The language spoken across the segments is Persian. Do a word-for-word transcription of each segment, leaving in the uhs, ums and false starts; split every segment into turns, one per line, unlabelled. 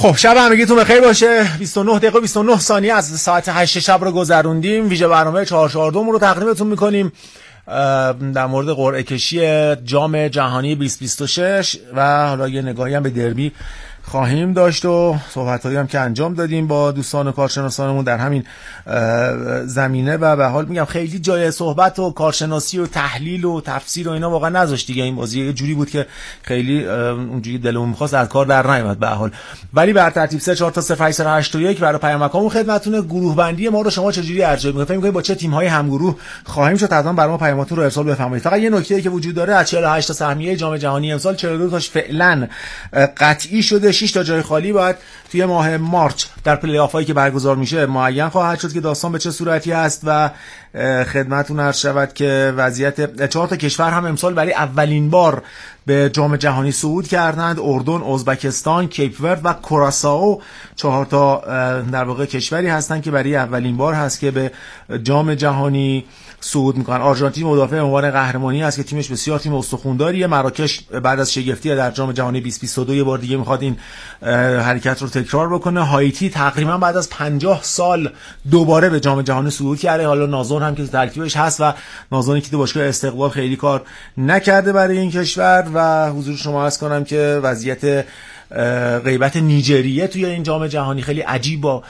خب شب همگیتون بخیر باشه. بیست و نه دقیقه و بیست و نه ثانیه از ساعت هشت شب رو گذروندیم. ویژه برنامه چهار چهار دو رو تقدیمتون میکنیم در مورد قرعه کشی جام جهانی بیست بیست و شش و حالا یه نگاهی هم به دربی خواهیم داشت و صحبتایی هم که انجام دادیم با دوستان و کارشناسانمون در همین زمینه و به حال میگم خیلی جای صحبت و کارشناسی و تحلیل و تفسیر و اینا واقعا نذاشت دیگه. این بازی یه جوری بود که خیلی اونجوری دلمون می‌خواست از کار در نیامد به حال. ولی بر ترتیب سه چهار تا صفر هشت هشت یک برای پیامکامون خدمتتون. گروه بندی ما رو شما چجوری ارزیابی می‌کنید؟ فکر می‌کنید با چه تیم‌های همگروه خواهیم شد؟ حتما برای ما پیاماتون رو ارسال بفرمایید. فقط یه نکته‌ای که وجود داره، از چهل و هشت تا سهمیه جام جهانی امسال چهل و دو تاش فعلا قطعی شده. شش تا جای خالی باید توی ماه مارچ در پلی آف هایی که برگزار میشه معین خواهد شد که داستان به چه صورتی است و خدمتتون عرض شود که وضعیت چهار تا کشور هم امسال برای اولین بار به جام جهانی صعود کردند. اردن، ازبکستان، کیپ ورد و کراسائو چهار تا در واقع کشوری هستند که برای اولین بار هست که به جام جهانی صعود میکنن. آرژانتین مدافع عنوان قهرمانی است که تیمش بسیار تیم استخونداریه. مراکش بعد از شگفتی در جام جهانی بیست بیست و دو یه بار دیگه میخواد این حرکت رو تکرار بکنه. هایتی تقریبا بعد از پنجاه سال دوباره به جام جهانی صعود کرده. حالا نازون هم که ترکیبش هست و نازونی که تو باشگاه استقلال خیلی کار نکرده برای این کشور و حضور شما عرض کنم که وضعیت غیبت نیجریه توی این جام جهانی خیلی عجیب و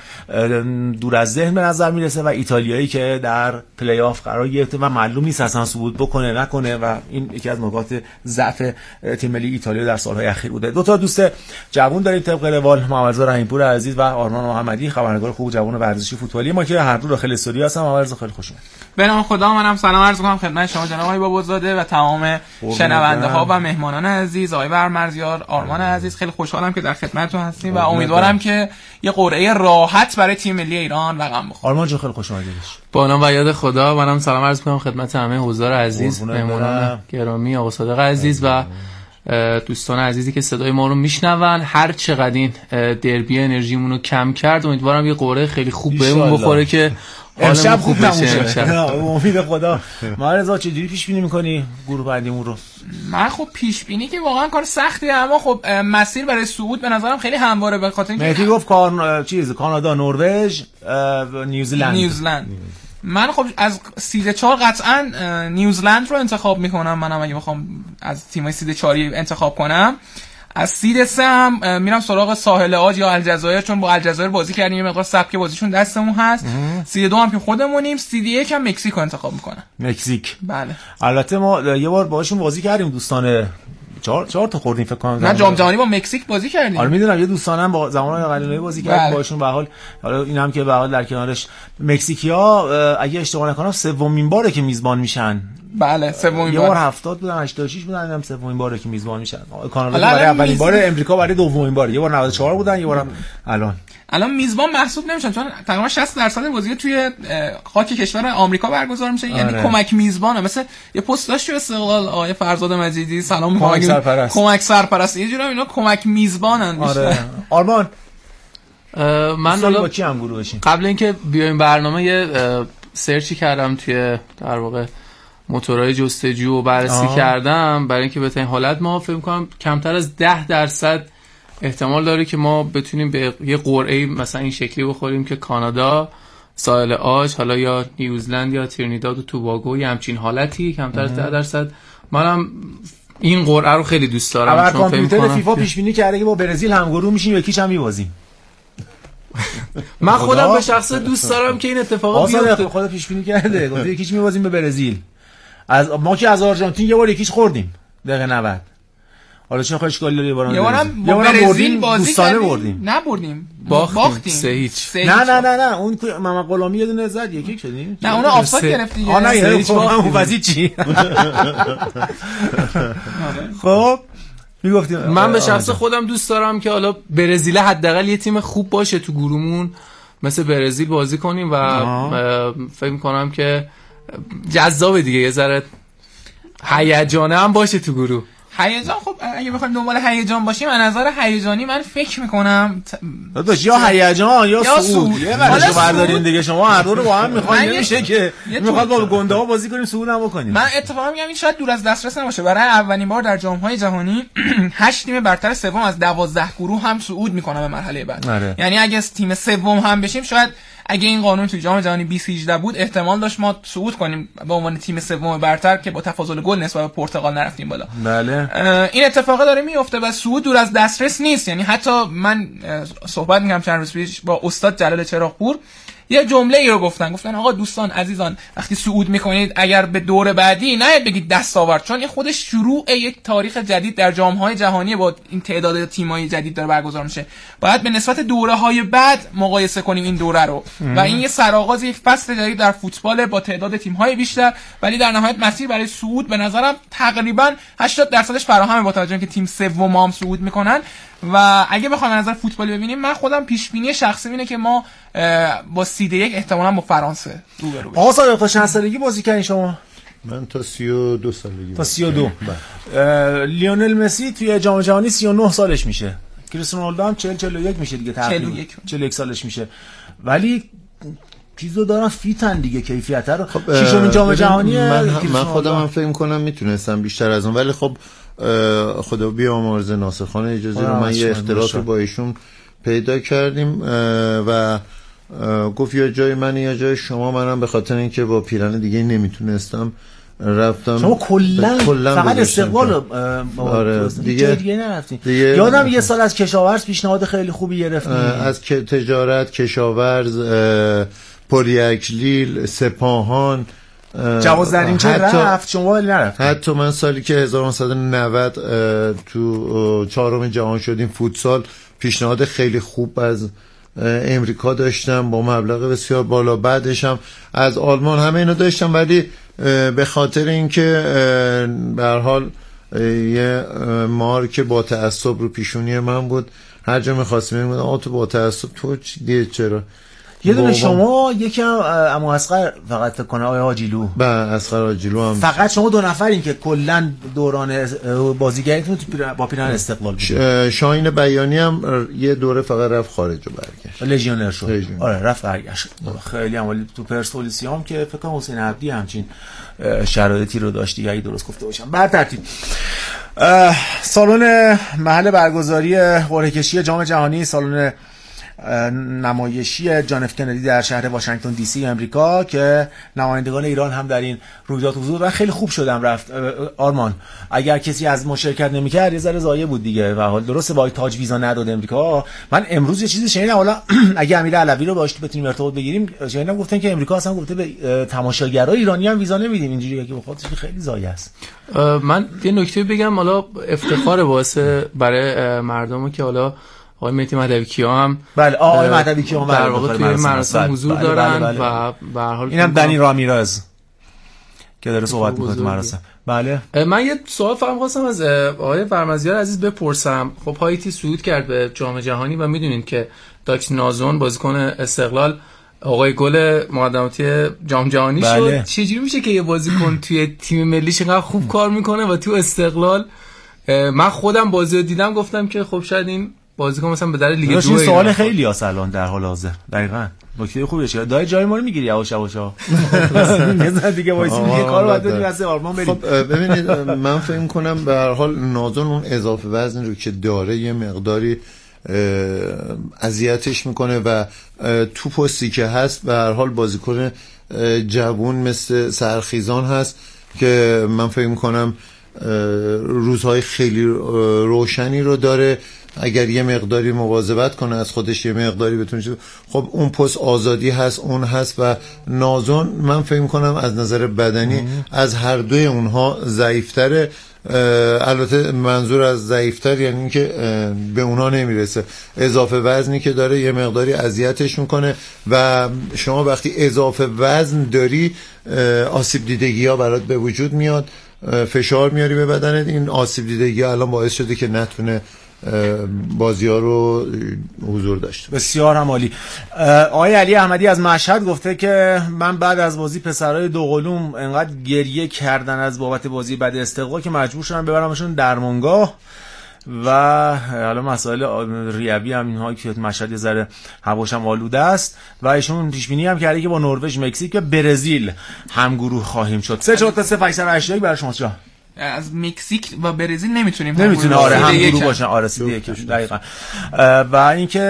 دور از ذهن به نظر میرسه و ایتالیایی که در پلی آف قرار گرفته و معلوم نیست اصلا صعود بکنه نکنه و این یکی از نکات ضعف تیم ملی ایتالیا در سالهای اخیر بوده. دو تا دوست جوان داریم طبق روال، محمد رضا رحیمپور عزیز و آرمان محمدی، خبرنگار خوب جوان ورزشی فوتبالی ما که هر دو داخل استودیو هستن. محمد رضا خیلی خوش اومد.
به نام خدا، منم سلام عرض می‌کنم خدمت شما جناب آقای بابازاده و تمام شنونده‌ها و مهمانان عزیز. آقای برمرزیار، آرمان عزیز، خیلی خوشحالم که در خدمتتون هستیم و امیدوارم که یه قرعه راحت برای تیم ملی ایران رقم بخوره.
آرمان جون خیلی خوش اومدید.
با نام و یاد خدا، منم سلام عرض می‌کنم خدمت همه حضار عزیز، مهمانان گرامی، آقا صادق عزیز و دوستان عزیزی که صدای ما رو میشنون. هر چقدر این دربی انرژیمون رو کم کرد، امیدوارم یه قرعه خیلی خوب بهمون بخوره که
امشب خوب نموشه. امید خدا. مارزا چجوری پیش بینی می‌کنی گروه بندیمون رو؟
من خب پیش بینی که واقعا کار سختیه، اما خب مسیر برای صعود به نظرم خیلی همواره، به خاطر اینکه
مهدی گفت کار چیز کانادا، نروژ، نیوزلند.
نیوزلند. من خب از سید چهار قطعا نیوزلند رو انتخاب میکنم. منم اگه بخوام از تیمای سید چهاری انتخاب کنم، از سید سه هم میرم سراغ ساحل عاج یا الجزایر، چون با الجزایر بازی کردیم، یه مقدار سبک بازیشون دستمون هست. سید دو هم که خودمونیم. سید یک هم مکزیک رو انتخاب میکنم.
مکزیک،
بله.
البته ما یه بار باهاشون بازی کردیم دوستانه، چهار چهار تا خوردیم فکر کنم.
نه جام جهانی با مکزیک بازی کردیم.
آره میدونم، یه دوستانم با زمان قلنوی بازی کرد بله. باشون. به حال حالا اینم که به حال در کنارش مکزیکیا اگه اشتباه نکنم سومین باره که میزبان میشن.
بله سومین بار.
یه بار هفتاد بودن، هشتاد و شش بودن، اینم سومین باره که میزبان میشن. کانادا برای اولین بار، امریکا برای دومین بار. یه بار نود و چهار بودن، یه بارم الان
الان میزبان محسوب نمیشن چون تقریبا شصت درصد بازی توی خاک کشور آمریکا برگزار میشه. یعنی آره. کمک میزبانه. مثل یه پست داشت تو استقلال آقای فرزاد مجیدی، سلام
کمک سرپرست،
کمک سرپرست، یه جوری اینا کمک میزبانن.
آره. آرمان
من حالا
با کی هم گروه بشین؟
قبل اینکه بیایم برنامه یه سرچی کردم توی در واقع موتورهای جستجو و بررسی آه. کردم برای اینکه بتونیم حالت ما فکر کنم کمتر از ده درصد احتمال داره که ما بتونیم به یه قرعه مثلا این شکلی بخوریم که کانادا، ساحل عاج، حالا یا نیوزلند یا ترینیداد و توباگو، یه همچین حالتی کمتر از ده درصد. منم این قرعه رو خیلی دوست دارم
چون کامپیوتر فیفا پیش بینی کرده که با برزیل همگروه میشیم، یکیش هم میبازیم.
من خودم به شخصه دوست دارم که این اتفاق بیفته.
خودت پیش بینی کرده گفت یکیش میبازیم به برزیل. از ما که از آرژانتین یه بار یکیش خوردیم دقیقه نود. حالا چه اشکالی داره؟ یه بارم
یه بارم با برزیل بازی کردیم، نبردیم،
باختیم سه هیچ.
نه نه نه نه اون محمد غلامی یه دونه زد یکی شدیم.
نه اون آفساید گرفت دیگه.
آ نه هیچ اون وضعی چی؟ خب میگفتیم
من به شخص خودم دوست دارم که حالا برزیل حداقل یه تیم خوب باشه تو گروهمون، مثل برزیل بازی کنیم و فکر می‌کنم که جذاب دیگه، یه ذره هیجانه هم باشه تو گروه.
هیجان خب اگه بخوایم دنبال هیجان باشیم، از نظر هیجانی من فکر میکنم
داداش یا هیجان یا صعود، یه قضیه بردارین دیگه. شما هر دو رو با هم میخواین، نمیشه که میخواد با گنده ها بازی کنیم صعود هم بکنیم.
من اتفاقا میگم این شاید دور از دسترس نباشه. برای اولین بار در جام‌های جهانی هشت تیم برتر سوم از دوازده گروه هم صعود میکنه به مرحله بعد.
آره.
یعنی اگه تیم سوم هم بشیم، شاید اگه این قانون توی جام جهانی بیست هجده بود، احتمال داشت ما صعود کنیم به عنوان تیم سوم برتر که با تفاضل گل نسبت به پرتغال نرفتیم بالا.
بله.
این اتفاق داره میفته و صعود دور از دسترس نیست. یعنی حتی من صحبت می‌کردم چند روز پیش با استاد جلال چراغپور، یه جمله ای رو گفتن گفتن آقا دوستان عزیزان، وقتی صعود میکنید اگر به دور بعدی نه بگید دستاورد، چون این خودش شروع یک تاریخ جدید در جام‌های جهانی با این تعداد تیم‌های جدید داره برگزار میشه. باید به نسبت دوره‌های بعد مقایسه کنیم این دوره رو ام. و این یه سرآغاز یک فصل جدید در فوتبال با تعداد تیم‌های بیشتر، ولی در نهایت مسیر برای صعود به نظرم تقریبا هشتاد درصدش فراهمه با توجه به که تیم سوم هم صعود میکنن. و اگه بخوایم نظر فوتبالی ببینیم، من خودم پیش بینی شخصی اینه که ما با سید یک احتمالاً با فرانسه روبرو بشیم.
آقا صادق تا چند سالگی بازی کردین شما؟
من تا سی و دو سالگی.
تا سی و دو. لیونل مسی توی جام جهانی سی و نه سالش میشه. کریستیانو رونالدو هم چهل چهل و یک میشه دیگه، تقریبا چهل و یک سالش میشه. ولی چیزو دارن فیتن دیگه، کیفیت رو. خب ششمین جام جهانی
من, من خودم هم فکر می‌کنم میتونستم بیشتر از اون، ولی خب خدا بیامرزه ناصر خان اجازه رو من یه اختلاف با ایشون پیدا کردیم و گفت یا جای من یا جای شما. منم به خاطر اینکه با پیرن دیگه نمیتونستم رفتم.
شما کلا فقط استقلال
آره دیگه
دیگه نرفتین. یادم یه سال از کشاورز پیشنهاد خیلی خوبی گرفتیم،
از تجارت، کشاورز، پوریاکلیل، سپاهان،
جواز در این چه رفت شما ولی نرفت.
حتی من سالی که هزار و نهصد و نود تو چهارم جهان شدیم فوتسال، پیشنهاد خیلی خوب از امریکا داشتم با مبلغ بسیار بالا. بعدش هم از آلمان همه اینو داشتم، ولی به خاطر اینکه به هر حال یه مارک با تعصب رو پیشونی من بود، هر جا می‌خواستم میگفتم آ تو با تعصب تو چی چرا.
یه دونه شما یکم اما اصغر فقط فکر کنه آقای حاجیلو.
با اصغر حاجیلو هم
فقط شما دو نفرین که کلا دوران بازیگریتون با پیرن استقلال بود.
شاهین بیانی هم یه دوره فقط رفت خارج و برگشت،
لژیونر شد. لژیونر. آره رفت برگشت. خیلی عمالی تو پرسپولیس هم که فکر کنم حسین عبدی همچین شرایطی رو داشت دیگه، اگه درست گفته باشم. بر ترتیب سالن محل برگزاری قرعه کشی جام جهانی، سالن نمایشی جان اف کندی در شهر واشنگتن دی سی امریکا که نمایندگان ایران هم در این رویداد حضور داشتن. خیلی خوب شدم رفت. آرمان اگر کسی از ما شرکت نمی‌کرد یه ذره ضایع بود دیگه، و حال درسته با تاج ویزا نداد امریکا. من امروز یه چیزی شنیدم، حالا اگه امیر علوی رو باهاش بتونیم ارتباط بگیریم، شنیدم گفتن که امریکا اصلا گفته به تماشاگرای ایرانی هم ویزا نمیدیم، اینجوریه که خودش خیلی ضایع است.
من یه نکته بگم، حالا افتخار واسه برای مردمو که حالا آقای مهدی مهدوی کیا هم
بله آقای مهدوی کیا
در واقع توی مراسم حضور بله دارن بله بله و به هر حال
اینم دنی رامیرز که داره صحبت می‌کنه تو مراسم. بله
من یه سوال فقط خواستم از آقای فرمزیار عزیز بپرسم. خب هایتی صعود کرد به جام جهانی و میدونین که داکس نازون بازیکن استقلال آقای گل مقدماتی جام جهانی بله. شد. چجوری میشه که یه بازیکن توی تیم ملیش اینقدر خوب کار میکنه و تو استقلال؟ من خودم بازی رو دیدم گفتم که خب شاید این بازیکن مثلا به در لیگ دو.
این سوال خیلی آسالان در حال حاضر. دقیقاً نکته خوبیه چه دای جای ما رو میگیری یواش یواش. یه دیگه وایسی دیگه کارو بعد بدیم واسه آرمان بریم.
خب ببینید من فکر می‌کنم به هر حال نازون اون اضافه وزن رو که داره یه مقداری اذیتش میکنه و تو پستی که هست به هر حال بازیکن جوون مثل سرخیزان هست که من فکر می‌کنم روزهای خیلی روشنی رو داره. اگر یه مقداری مواظبت کنه از خودش، یه مقداری بتونه، خب اون پست آزادی هست، اون هست. و نازون من فکر می‌کنم از نظر بدنی ام. از هر دوی اونها ضعیف‌تره. البته منظور از ضعیف‌تر یعنی اینکه به اونها نمیرسه. اضافه وزنی که داره یه مقداری اذیتش میکنه و شما وقتی اضافه وزن داری آسیب دیدگی‌ها برات به وجود میاد، فشار میاری به بدنت. این آسیب دیدگی الان باعث شده که نتونه بازی ها رو حضور داشته.
بسیار هم عالی. آقای علی احمدی از مشهد گفته که من بعد از بازی پسرای دوقلوم انقدر گریه کردن از بابت بازی بعد استقلال که مجبور شدم ببرمشون درمانگاه و حالا مسائل ریوی هم اینها که مشهد ذره هواش هم آلوده است و ایشون پیش بینی هم کرده که با نروژ، مکزیک و برزیل همگروه خواهیم شد. سه چهار تا صفر هشت هشت یک برای شما چه؟
از مکزیک و برزیل نمیتونیم
نمیتونه آره همگروه باشن. آره سیده یک دقیقاً. و اینکه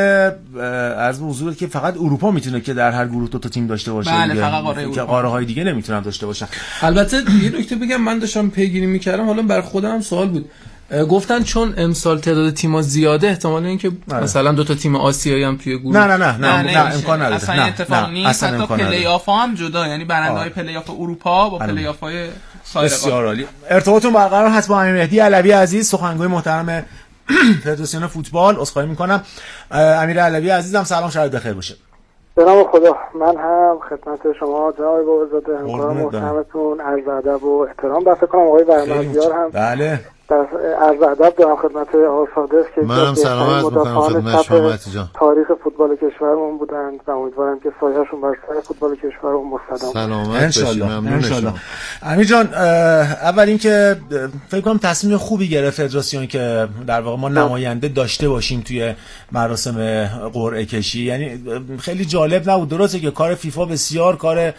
از حضور که فقط اروپا میتونه که در هر گروه دو تا تیم داشته باشه.
بله فقط قاره اروپا.
قاره های دیگه نمیتونن داشته باشن.
البته یه نکته بگم، من داشتم پیگیری میکردم، حالا بر خودم هم سوال بود. گفتن چون امسال تعداد تیم‌ها زیاده احتمال اینکه مثلا دو تا تیم آسیایی هم توی گروه
نه نه نه نه, نه, نه امکان نداره.
اصلا اتفاق نیست. حتی پلی آف هم جدا، یعنی برنده‌های پلی آف اروپا با پلی آف‌های سایر.
بسیار عالی. ارتباطتون برقرار هست با امیر مهدی علوی عزیز، سخنگوی محترم فدراسیون فوتبال. عذرخواهی می‌کنم. امیر علوی عزیزم سلام، شب بخیر باشه.
به نام خدا. من هم خدمت شما جناب بابازاده همکاران محترمتون عرض ادب و احترام داشته کنم. آقای برنامه‌نگار هم
بله
عرض ادب دارم خدمت آقای صادق که
منم سلام عرض می‌کنم خدمت شما مهدی جان.
تاریخ فوتبال کشورمون بودند و امیدوارم که سایه‌شون بر سر فوتبال کشورمون مستدام
سلامت باشید. ممنون شما.
امیر جان، اول اینکه فکر کنم تصمیم خوبی گرفت فدراسیون که در واقع ما نماینده داشته باشیم توی مراسم قرعه کشی. یعنی خیلی جالب نبود؟ درسته که کار فیفا بسیار کار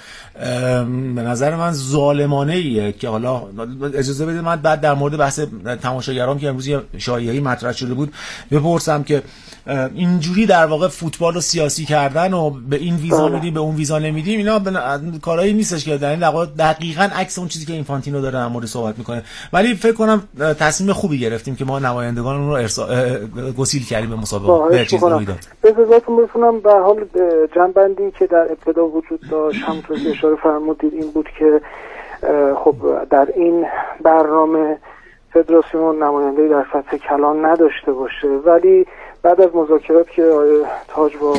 به نظر من ظالمانه ایه که حالا اجازه بدید من بعد در مورد بحث تماشاگرام که امروز شایعه‌ای مطرح شده بود بپرسم که اینجوری در واقع فوتبال رو سیاسی کردن و به این ویزا میدیم به اون ویزا نمیدیم، اینا کارهایی نیستش که در این دقیقاً عکس اون چیزی که اینفانتینو داره در مورد صحبت میکنه. ولی فکر کنم تصمیم خوبی گرفتیم که ما نمایندگان رو ارسا... گسیل کردیم به مسابقه. به چیز رویداد
اجازهتون برسونم به حال جنبندی که در ابتدا وجود داشت، همونطور که اشاره فرمودید این بود که خب در این برنامه فدراسیون نماینده‌ای در سطح کلان نداشته باشه، ولی بعد از مذاکرات که آقای تاج با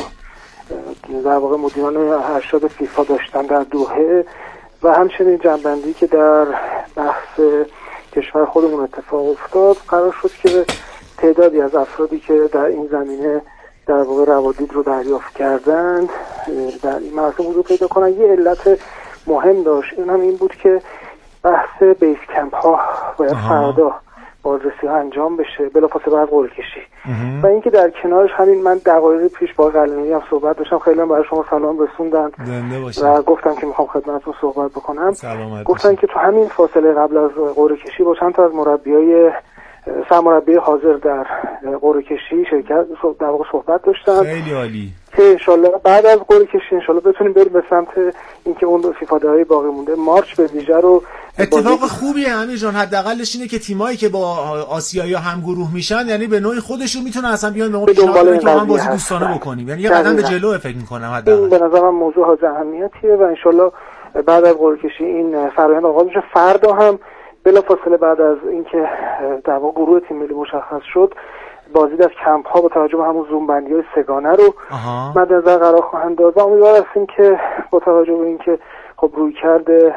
در واقع مدیران ارشد فیفا داشتن در دوحه و همچنین جنبندی که در بحث کشور خودمون اتفاق افتاد، قرار شد که تعدادی از افرادی که در این زمینه در واقع روادید رو دریافت کردند در این مراسم حضور پیدا کنن. یه علت مهم داشت، این هم این بود که بحث بیس کمپ ها باید فردا بازرسی ها انجام بشه بلافاصله بعد قرعه کشی و اینکه در کنارش همین من دقایق پیش با قلمی هم صحبت داشتم، خیلی هم برای شما سلام رسوندن و گفتم که میخوام خدمتتون صحبت بکنم. گفتن که تو همین فاصله قبل از قرعه کشی با چند تا از مربیای سرمربی حاضر در قرعه کشی شرکت در واقع صحبت داشتن.
خیلی عالی.
که انشالله بعد از قرعه کشی انشالله بتونیم بریم به سمت اینکه اون فیفاده‌های باقی مونده مارچ به ویژه رو
اتفاق خوبیه امیر جان. حداقلش اینه که تیمایی که با آسیایی هم گروه میشن یعنی به نوعی خودشون میتونن اصلا بیان به اون پیشنهاد که ما بازی دوستانه بکنیم، یعنی یه قدم به جلو فکر می‌کنم حداقل.
این به نظرم موضوع ها اهمیتیه و انشالله بعد از قرعه کشی این فرآیند آغاز میشه. فردا هم بلافاصله بعد از اینکه در واقع گروه تیم ملی مشخص شد، بازی در کمپ ها با توجه به همون زوم بندی های سگانه رو مد نظر قرار خواهند داد و امیدوار هستیم که با توجه به اینکه خب روی کرده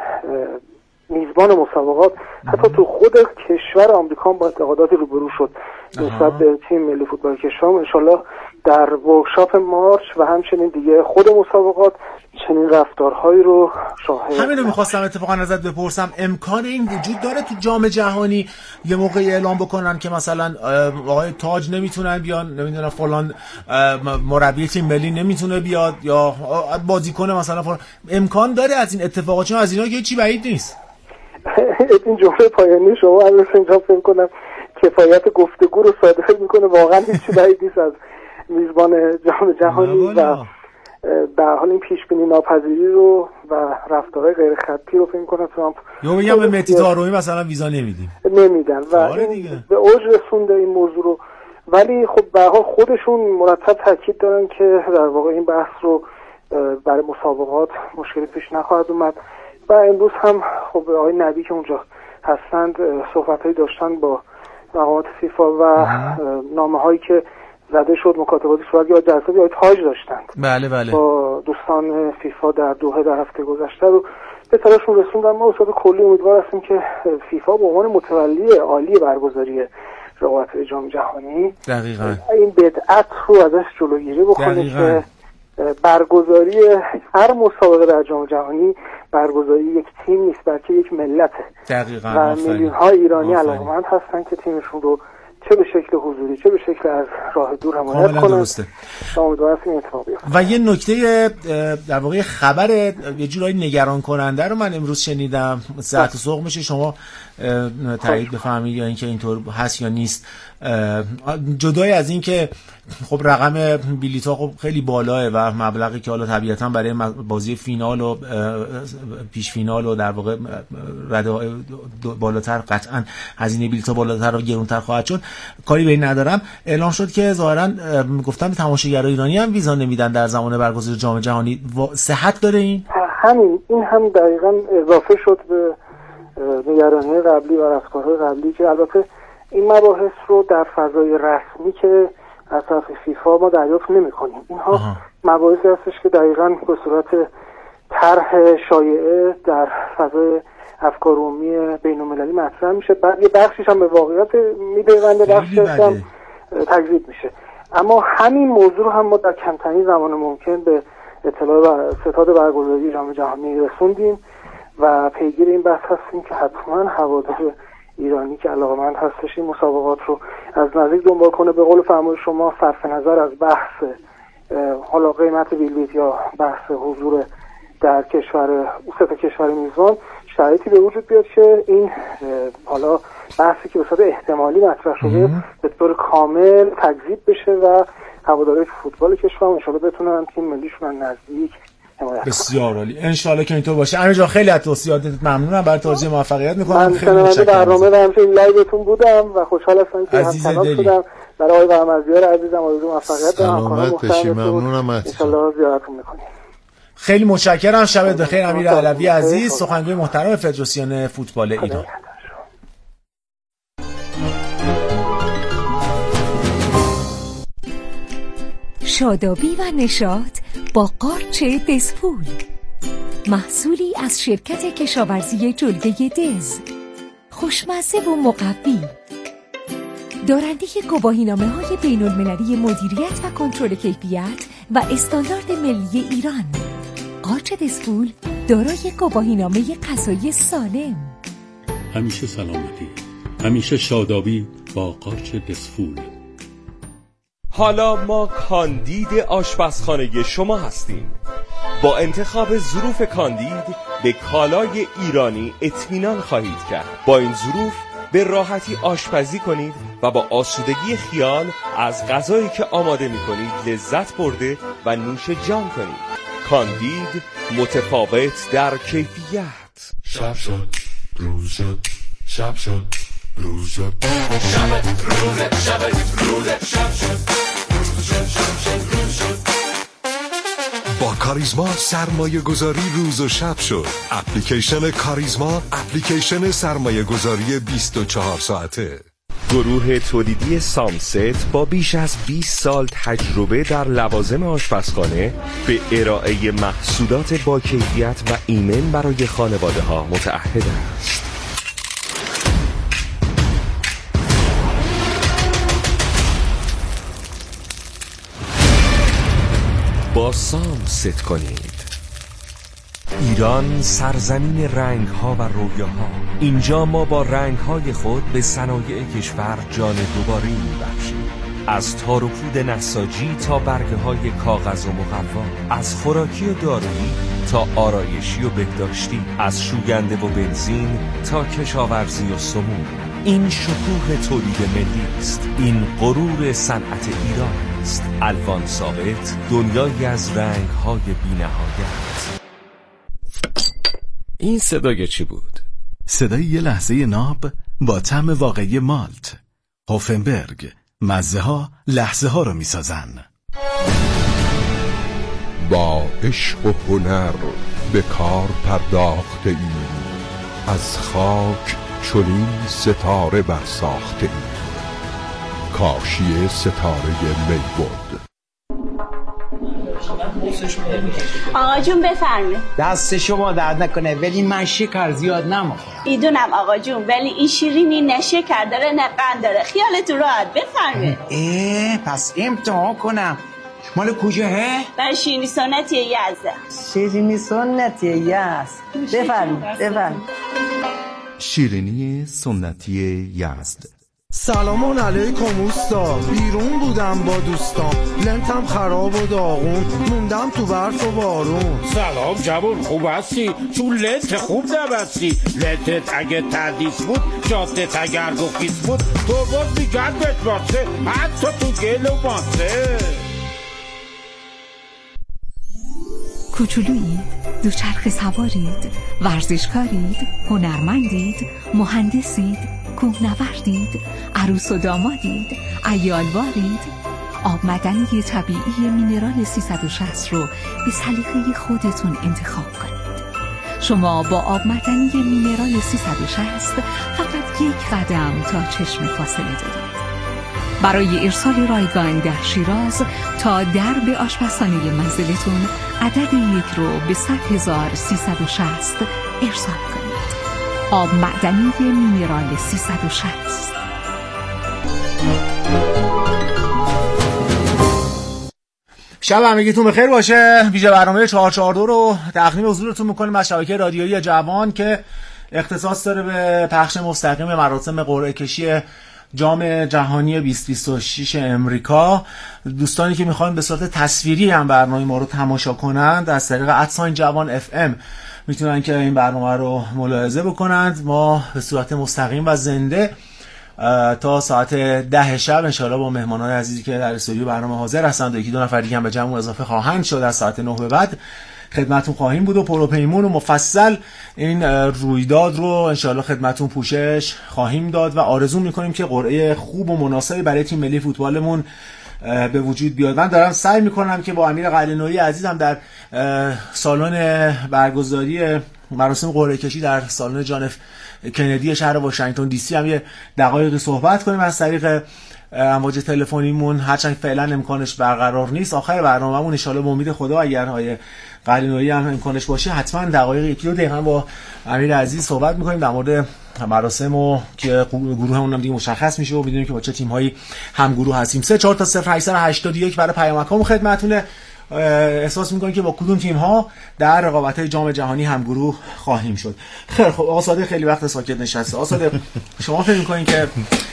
میزبان مسابقات حتی تو خود کشور آمریکا با انتقاداتی روبرو شد نسبت به تیم ملی فوتبال کشور، انشالله در ورکشاپ مارچ و همچنین دیگه خود مسابقات چنین رفتارهایی رو شاهد.
همین رو میخواستم اتفاقا ازت بپرسم، امکان این وجود داره تو جام جهانی یه موقع اعلام بکنن که مثلا آقای تاج نمیتونن بیان، نمیدونم فلان مربی تیم ملی نمیتونه بیاد یا بازیکن مثلا فلان، امکان داره از این اتفاقات؟ چون از اینا که هیچی بعید نیست.
این جمله پایانی شما البته اینجا فکر کنم کفایت گفتگو رو صادق میکنه، واقعا هیچی بعید نیست از میزبان جام جهانی و در حال این پیش بینی ناپذیری رو و رفتارهای غیر خطی رو فکر کنم ترامپ
یا میگم به مهدی طارمی مثلا ویزا نمیدیم
نمیدن و به اوج رسونده این موضوع رو، ولی خب به هر حال خودشون مرتب تاکید دارن که در واقع این بحث رو برای مسابقات مشکلی پیش نخواهد اومد و امروز هم خب آقای نبی که اونجا هستند صحبت‌هایی داشتن با مقامات فیفا و نامه‌هایی که زده شد مکاتباتی صورت یا جلساتی های تاج داشتند
بله بله
با دوستان فیفا در دوحه در هفته گذشته رو به طرفشون رسوندن. ما اصلا کلی امیدوار هستیم که فیفا به عنوان متولی عالی برگزاری رقابت‌های جام جهانی
دقیقاً
این بدعت رو ازش جلوگیری بکنه که برگزاری هر مسابقه در جام جهانی برگزاری یک تیم نیست بلکه یک ملته.
دقیقاً.
و میلیون‌ها ایرانی علاقه‌مند هستن که تیمشون رو چه به شکل حضوری چه به شکل از راه دور حمایت کنن. امیدوارم این اتفاق بیفته.
و یه نکته در واقع خبر یه جورایی نگران کننده رو من امروز شنیدم، ساعت سوق میشه شما تایید بفهمید یا اینکه اینطور هست یا نیست. جدای از این که خب رقم بلیط‌ها خب خیلی بالاه و مبلغی که حالا طبیعتاً برای بازی فینال و پیش فینال و در واقع رده بالاتر قطعاً هزینه بلیط‌ها بالاتر و گرانتر خواهد شد، کاری به این ندارم. اعلام شد که ظاهراً گفتم تماشاگرای ایرانی هم ویزا نمیدن در زمان برگزاری جام جهانی. صحت داره این؟
همین این هم دقیقاً اضافه شد به نگرانی قبلی و رفتارهای قبلی که البته این مباحث رو در فضای رسمی که از طرف فیفا ما دریافت نمی‌کنیم. اینها آها. مباحثی هستش که دقیقاً به صورت طرح شایعه در فضای افکار عمومی بین‌المللی مطرح میشه، بعد یه بخشیش هم به واقعیت میپیونده، بخشیش هم تکذیب میشه. اما همین موضوع رو هم ما در کمترین زمان ممکن به اطلاع و ستاد برگزاری جام جهانی رسوندیم و پیگیر این بحث هستیم که حتما هوادار ایرانی که علاقه‌مند هستش این مسابقات رو از نزدیک دنبال کنه. به قول فرمای شما صرف نظر از بحث حالا قیمت بلیط یا بحث حضور در کشور سه تا کشور میزبان، شرایطی به وجود بیاد که این حالا بحثی که به صورت احتمالی مطرح شده به طور کامل تکذیب بشه و هوادارهای فوتبال کشور ان شاءالله بتونن تیم ملیشون نزدیک.
بسیار عالی، ان شاءالله که اینطور باشه. امیر جان خیلی از توصیاتت ممنونم، برای توضیح موفقیت میکنم.
خیلی متشکرم. برنامه و همچنین لایوتون بودم و خوشحال هستم که همکار شدم. برای آقای برمزیار عزیزم آرزوی موفقیت دارم.
سلامت باشی، ممنونم.
ان شاءالله زیارتتون میکنیم.
خیلی متشکرم. شب بخیر امیر علوی عزیز، سخنگوی محترم فدراسیون فوتبال ایران.
شادابی و نشاط با قارچ دزپول، محصولی از شرکت کشاورزی جلگه دز، خوشمزه و مقوی، دارنده گواهینامه های بین المللی مدیریت و کنترل کیفیت و استاندارد ملی ایران. قارچ دزپول دارای گواهینامه غذایی سالم.
همیشه سلامتی، همیشه شادابی با قارچ دزپول.
حالا ما کاندید آشپزخانه شما هستیم. با انتخاب ظروف کاندید به کالای ایرانی اطمینان خواهید کرد. با این ظروف به راحتی آشپزی کنید و با آسودگی خیال از غذایی که آماده می کنید لذت برده و نوش جان کنید. کاندید متفاوت در کیفیت.
شب شد روز شد، شب شد روز شد، شب روز شب روز شب شد. با کاریزما سرمایه گذاری روز و شب شد. اپلیکیشن کاریزما، اپلیکیشن سرمایه گذاری بیست و چهار ساعته.
گروه تولیدی سامست با بیش از بیست سال تجربه در لوازم آشپزخانه به ارائه محصولات با کیفیت و ایمن برای خانواده ها متعهد است. با سام ست کنید. ایران سرزمین رنگ ها و رویاها. اینجا ما با رنگ های خود به صنایع کشور جان دوباره میبخشیم. از تار و پود نساجی تا برگه های کاغذ و مقوا، از خوراکی و دارویی تا آرایشی و بهداشتی، از شوگنده و بنزین تا کشاورزی و سموم. این شکوه تولید ملی است. این غرور صنعت ایران است. الوان ثابت، دنیایی از رنگ های بی‌نهایت. این صدای چی بود؟
صدای یه لحظه ناب با طعم واقعی مالت. هوفنبرگ، مزه ها لحظه ها رو می سازن.
با عشق و هنر به کار پرداخته ای، از خاک چنین ستاره برساخته ای. کاشی ستاره میبرد.
آقا جون بفرمایید.
دست شما درد نکنه ولی من شکر زیاد نمیخورم.
میدونم آقا جون ولی این شیرینی نه شکر داره نه قند داره. خیالتون راحت بفرمایید.
اه پس امتحان کنم. مال کجا هه؟
من شیرینی سنتی یزد.
شیرینی سنتی یزد. بفرمایید بفرمایید.
شیرینی سنتی یزد.
سلام علیکم اوستا، بیرون بودم با دوستان، لنتم خراب و داغون، موندم تو برف و بارون.
سلام جوون، خوب هستی؟ چون لنت خوب نبستی. لنتت اگه تردیس بود، جادت اگر گفیس بود، تو باز میگرد بشماسه، حتی تو گل و ماسه.
کوچولویید، دوچرخه سوارید، ورزشکارید، هنرمندید، مهندسید، کوهنوردید، عروس و دامادید، عیالوارید. آب معدنی طبیعی مینرال سیصد و شصت رو به سلیقه خودتون انتخاب کنید. شما با آب معدنی مینرال سیصد و شصت فقط یک قدم تا چشم فاصله دارید. برای ارسال رایگان در شیراز تا درب آشپزخانه منزلتون عدد یک رو به صد هزار سیصد و شصت ارسال کنید. آب معدنی مینرال سیصد و شصت.
شب همگیتون بخیر باشه. ویژه برنامه چهار چهار دو رو تقدیم حضورتون میکنیم از شبکه رادیویی جوان که اختصاص داره به پخش مستقیم مراسم قرعه کشی جام جهانی بیست بیست و شش امریکا. دوستانی که میخوان به صورت تصویری هم برنامه ما رو تماشا کنند از طریق ادساین جوان اف ام میتونن که این برنامه رو ملاحظه بکنند. ما به صورت مستقیم و زنده تا ساعت ده شب انشاءالله با مهمانان عزیزی که در استودیو برنامه حاضر هستند و یکی دو نفر دیگه هم به جمع اضافه خواهند شد از ساعت نه به بعد خدمتون خواهیم بود و پروپیمون و مفصل این رویداد رو انشاءالله خدمتون پوشش خواهیم داد و آرزو میکنیم که قرعه خوب و مناسبی برای تیم ملی فوتبالمون به وجود بیاد. من دارم سعی میکنم که با امیر قلعه‌نویی عزیزم در سالن برگزاری مراسم قرعه کشی در سالن جان اف کندی شهر واشنگتن دی سی هم یه دقایقی صحبت کنیم از طریق امواج تلفنیمون، هرچند فعلا امکانش برقرار نیست. آخر برنامه‌مون ان شاءالله به امید خدا اگر های قلعه‌نویی هم امکانش باشه حتما دقایق یکی دو دقیقه با امیر عزیز صحبت می‌کنیم در مورد مراسم و که گروهمون هم دیگه مشخص میشه و می‌دونیم که با چه تیم‌هایی هم گروه هستیم. سه چهار تا صفر هشت هشت یک برای پیامک‌هامون خدمتتونه. احساس می‌کنیم که با کدوم تیم‌ها در رقابت‌های جام جهانی هم گروه خواهیم شد. خیلی خب آقا صادق خیلی وقت ساکت نشسته. آقا صادق شما فکر می‌کنید که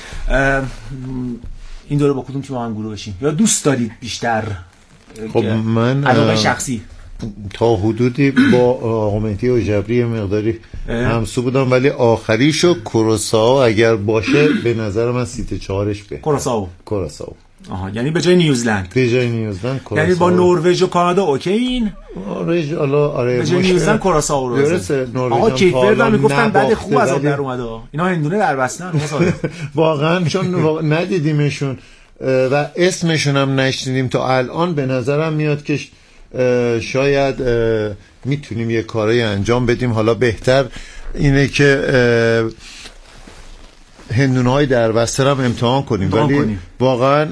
این دوره با کدوم تیم هم گروه بشیم یا دوست دارید بیشتر؟
خب من
علاقه شخصی
تا حدودی با آقا مهدی و جبری مقداری همسو بودم ولی آخریشو کروساو اگر باشه به نظر من سیت چهارش به
کروساو
کروساو
آها یعنی به جای نیوزلند
به جای نیوزلند کروساو
یعنی با نروژ و کانادا اوکی این
آره حالا آره
به جای نیوزلند کروساو رو
درسته.
آقا کیپ ورد هم میگفتن بعد خوب از آب در اومده اینا هندونه در بستن
واقعا چون ندیدیمشون و اسمشون هم نشنیدیم تا الان به نظرم میاد که شاید میتونیم یه کارایی انجام بدیم. حالا بهتر اینه که هندونه‌های در بستر هم امتحان کنیم ولی کنیم. واقعا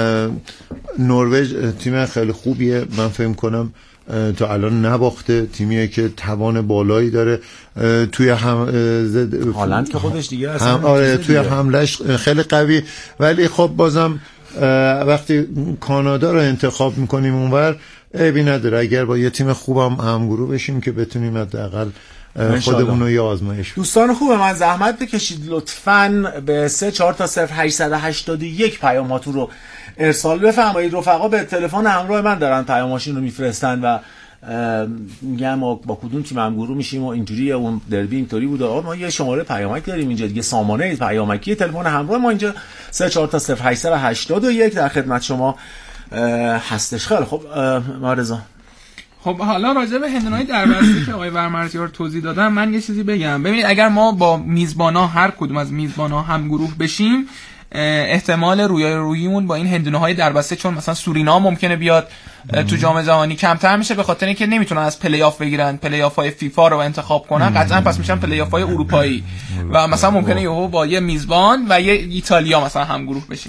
نروژ تیم خیلی خوبیه. من فهم کنم تا الان نباخته، تیمیه که توان بالایی داره توی هم
هالند که خودش دیگه
هم آره توی حملش خیلی قوی ولی خب بازم وقتی کانادا رو انتخاب میکنیم اونور عیبی نداره اگر با یه تیم خوبم همگروه بشیم که بتونیم حداقل خودمون رو یه آزمایش.
دوستان خوبه من زحمت بکشید لطفاً به سه چهار تا صفر هشت هشت یک پیاماتون رو ارسال بفرمایید. رفقا به تلفن همراه من دارن پیاماشون رو میفرستن و میگم ما با کدوم تیم همگروه میشیم و اینجوریه اون دربی اینطوری بوده. ما یه شماره پیامک داریم اینجا دیگه سامانه پیامکی تلفن همراه ما اینجا سه چهار تا صفر هشت هشت یک در خدمت شما هستش. خیلی خب مارزا
خب حالا راجع به هندونه‌های دربسته که آقای ورمرزیار توضیح دادن من یه چیزی بگم. ببینید اگر ما با میزبانا هر کدوم از میزبانا هم گروه بشیم احتمال رویای رویمون با این هندونه‌های دربسته چون مثلا سورینام ممکنه بیاد تو جام جهانی کمتر میشه به خاطر اینکه نمیتونن از پلی آف بگیرن، پلی آف های فیفا رو انتخاب کنن قطعا پس میشن پلی آف های اروپایی و مثلا ممکنه یهو با یه میزبان و یه ایتالیا مثلا هم گروه بشیم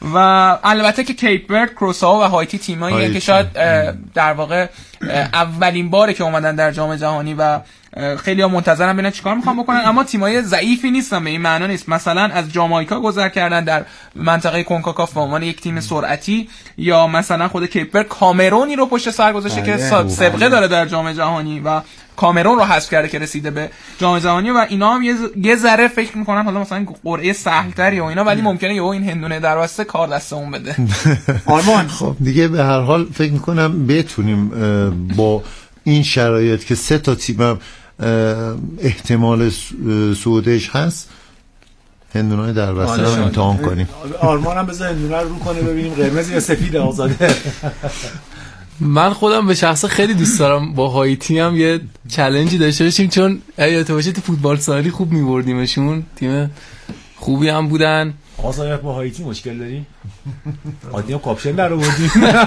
و البته که کیپ ورد، کروسائو و هایتی تیمایی که شاید در واقع اولین باره که اومدن در جام جهانی و خیلی ها منتظرن ببینن چیکار میخوان بکنن، اما تیمای ضعیفی نیستن به این معنا نیست. مثلا از جامائیکا گذر کردن در منطقه کنکاکاف به عنوان یک تیم سرعتی، یا مثلا خود کیپ ورد کامرونی رو پشت سر گذاشته که سابقه داره در جام جهانی و کامرون رو حذف کرده که رسیده به جام جهانی و اینا هم یه ذره فکر میکنن حالا مثلا قرعه سهل‌تری و اینا، ولی ممکنه یهو این هندونه در واسه کار دستمون بده.
آرمان خب دیگه به هر حال فکر میکنم بتونیم با این شرایط که سه تا تیم احتمال صعودش هست هندونای در وسط رو امتحان کنیم.
آرمان هم بذار هندونه رو رو کنه ببینیم قرمز یا سفید آزاده.
من خودم به شخصه خیلی دوست دارم با هایتی هم یه چالنجی داشته باشیم، چون یادت باشه تو فوتبال سالی خوب می‌بردیمشون، تیم خوبی هم بودن.
آزاده با هایتی مشکل داری؟ عادی هم کاپشن در آوردیم.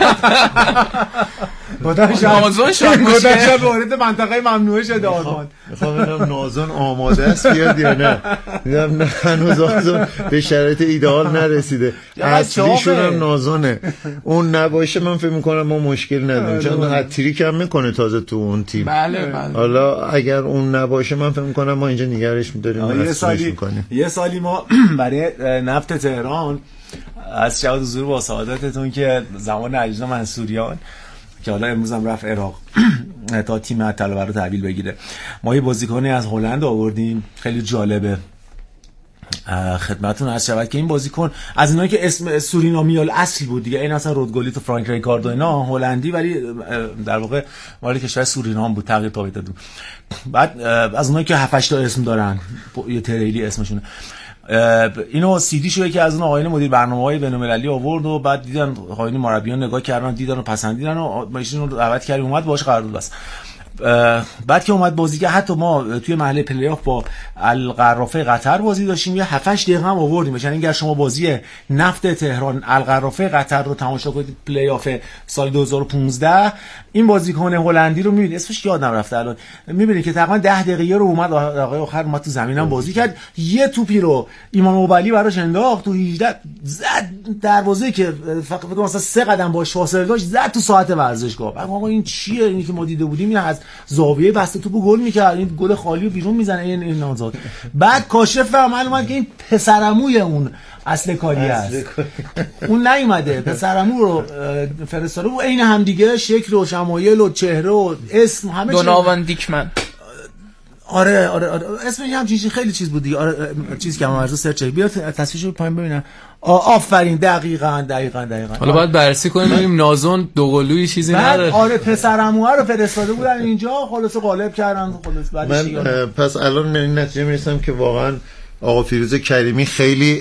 نازون شد
مشکل وارد منطقه ممنوعه شده. آرمان
میخوام ببینم نازون آماده است بیاد یا نه. میگم نه هنوز نازون به شرایط ایدئال نرسیده. اصلیشون هم نازونه. اون نباشه من فکر میکنم ما مشکل نداریم، چون هتریک هم میکنه تازه تو اون تیم.
بله بله.
حالا اگر اون نباشه من فکر میکنم ما اینجا نگرش می‌داریم،
یه سالی یه سالی ما برای نفت تهران از شهادت حضور با سعادتتون که زمان علیرضا منصوریان که حالا امروز هم رفت عراق تا تیم طلبه رو تحویل بگیره، ما یه بازیکنی از هلند آوردیم. خیلی جالبه خدمتتون عرض شود که این بازیکن از اینایی که اسم سورینامیال اصل بود دیگه، این اصلا رودگولیت و فرانک ریکاردو اینا هلندی ولی در واقع مال کشور سورینام بود، تغییر تابع داد. بعد از اونایی که هفت هشت تا اسم دارن، یه تریلی اسمشونه، اینو سیدی شو که از اون آقایون مدیر برنامه‌های بین‌المللی آورد و بعد دیدن آقایون مربیان نگاه کردن، دیدن و پسندیدن و ماشین رو دعوت کردیم اومد باهاش قرارداد بست. بعد که اومد بازی که حتی ما توی مرحله پلی آف با القرافه قطر بازی داشتیم، یه هفت هشت دقیقه هم آوردیم. یعنی اگر شما بازی نفت تهران القرافه قطر رو تماشا کنید، پلی آف سال دو هزار و پانزده، این بازیکن هلندی رو میبینید، اسمش یادم رفته الان، میبینید که تقریبا ده دقیقه رو اومد آقای آخر اومد تو زمینم بازی کرد، یه توپی رو ایمان اوبلی براش انداخت تو هجده زد دروازه که فقط مثلا سه قدم باش فاصله داشت، زد تو ساعت ورزشگاه. بعد آقا این چیه؟ اینی که ما دیده بودیم این از زاویه بسته توپو گل میکرد، این گل خالی رو بیرون میزنه این این نازاد. بعد کاشف عمل اومد که این پسرعموی اون اصل کاری است، اون نیومده پسرعمو رو فرستاده و عین هم دیگه شکل و شمایل و چهره و اسم همه چیز.
دوناوان دیکمن.
آره آره آره اسمش هم چیزی خیلی چیز بود دیگه. آره چیزی که من ارزو سرچ بیا تصویرشو پایین ببینم. آفرین دقیقاً دقیقاً دقیقاً.
حالا باید بررسی کنیم ببینیم نازون دوقلویی چیزی نداره.
آره پسرعمو رو فرستاده بودن اینجا، خلاص غالب کردن خلاص بعدش.
من پس الان به این نتیجه میرسم که واقعا آقا فیروز کریمی خیلی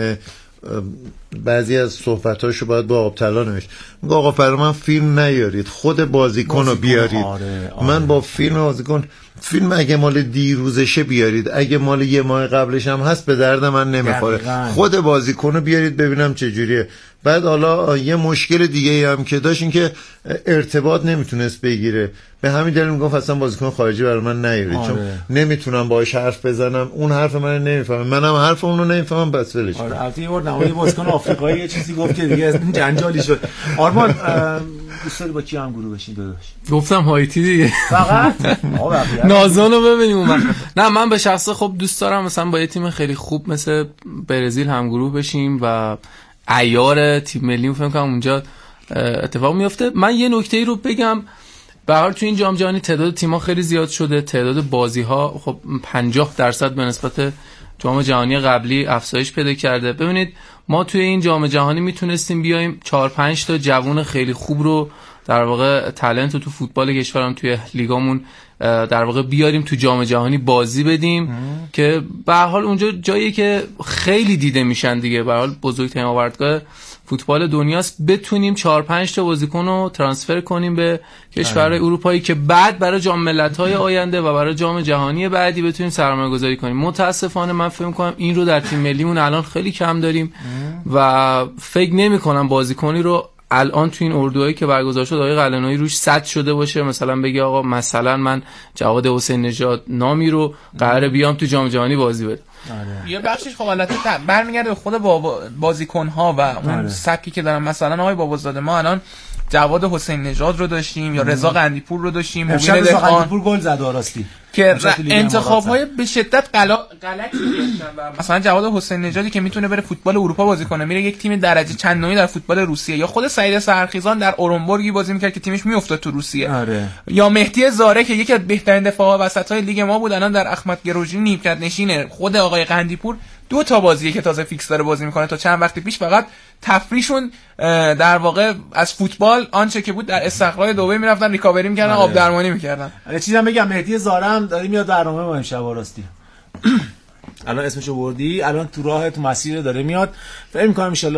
بعضی از صحبتاشو باید با آبطلا نوشت. میگه آقا برای من فیلم نیارید، خود بازیکن رو بیارید. آره، آره. من با فیلم بازیکن، فیلم اگه مال دیروزشه بیارید، اگه مال یه ماه قبلش هم هست به درد من نمیخوره. دقیقا. خود بازیکن رو بیارید ببینم چه جوریه. بعد حالا یه مشکل دیگه هم که داشت این که ارتباط نمیتونست بگیره، به همین دلیل میگفت اصلا بازیکن خارجی برای من نیارید. آره. چون نمیتونم باهاش حرف بزنم، اون حرف من نمیفهمه، منم حرف اون رو نمیفهمم، بس ولش کن.
آره البته یه بار نمای بازیکن آفریقایی یه چیزی گفت که دیگه جنجالی شد. آرمان دوست داری با کی هم گروه بشین داداش؟
گفتم هایتی دیگه.
فقط
نازونو ببینیم اون. نه من به شخصه خب دوست دارم مثلا با یه تیم خیلی خوب مثل برزیل هم گروه بشیم و عیار تیم ملی فکر کنم اونجا اتفاق میفته. من یه نکته‌ای رو بگم، به هر حال تو این جام جهانی تعداد تیم‌ها خیلی زیاد شده، تعداد بازی‌ها خب پنجاه درصد به نسبت جام جهانی قبلی افزایش پیدا کرده. ببینید ما توی این جام جهانی میتونستیم بیایم چهار پنج تا جوون خیلی خوب رو در واقع تالنت رو تو فوتبال کشورم توی لیگامون در واقع بیاریم تو جام جهانی بازی بدیم ام. که به هر حال اونجا جایی که خیلی دیده میشن دیگه، به هر حال بزرگترین آوردگاه فوتبال دنیاست، بتونیم چهار پنج تا بازیکن رو ترانسفر کنیم به کشورهای اروپایی که بعد برای جام ملت‌های آینده و برای جام جهانی بعدی بتونیم سرمایه‌گذاری کنیم. متاسفانه من فکر می‌کنم این رو در تیم ملیمون الان خیلی کم داریم ام. و فکر نمی‌کنم بازیکنی رو الان تو این اردوهایی که برگزار شد آقای قلعه‌نویی روش صد شده باشه مثلا بگی آقا مثلا من جواد حسین نژاد نامی رو قراره بیام تو جام جهانی بازی بدم.
آره.
یه بخشش خب البته برمیگرده به خود بازیکن‌ها و اون
آره.
سبکی که دارن. مثلا آقای بابازاده ما الان جواد حسین نژاد رو داشتیم یا رضا قندیپور رو داشتیم،
امشب رضا قندیپور گل زد آراستی
که انتخاب‌های به شدت غلطی داشتن. و مثلا جواد حسین نژادی که میتونه بره فوتبال اروپا بازی کنه، میره یک تیم درجه چندمی در فوتبال روسیه، یا خود سعید سحرخیزان در اورنبورگی بازی میکرد که تیمش میافتاد تو روسیه.
آره.
یا مهدی زاره که یکی از بهترین دفاع‌ها وسطای لیگ ما بود، الان در احمد گروژی نیمکت نشینه. خود آقای قندیپور دو تا بازیه که تازه فیکس داره بازی میکنه، تا چند وقت پیش فقط تفریشون در واقع از فوتبال آنچه که بود در استقلال دبی میرفتن ریکاوری میکردن، آب درمانی میکردن.
آره چیزام بگم، مهدی زاره هم داره میاد برنامه ما امشب راستی. الان اسمشو بردی، الان تو راه تو مسیر داره میاد، فکر می‌کنم ان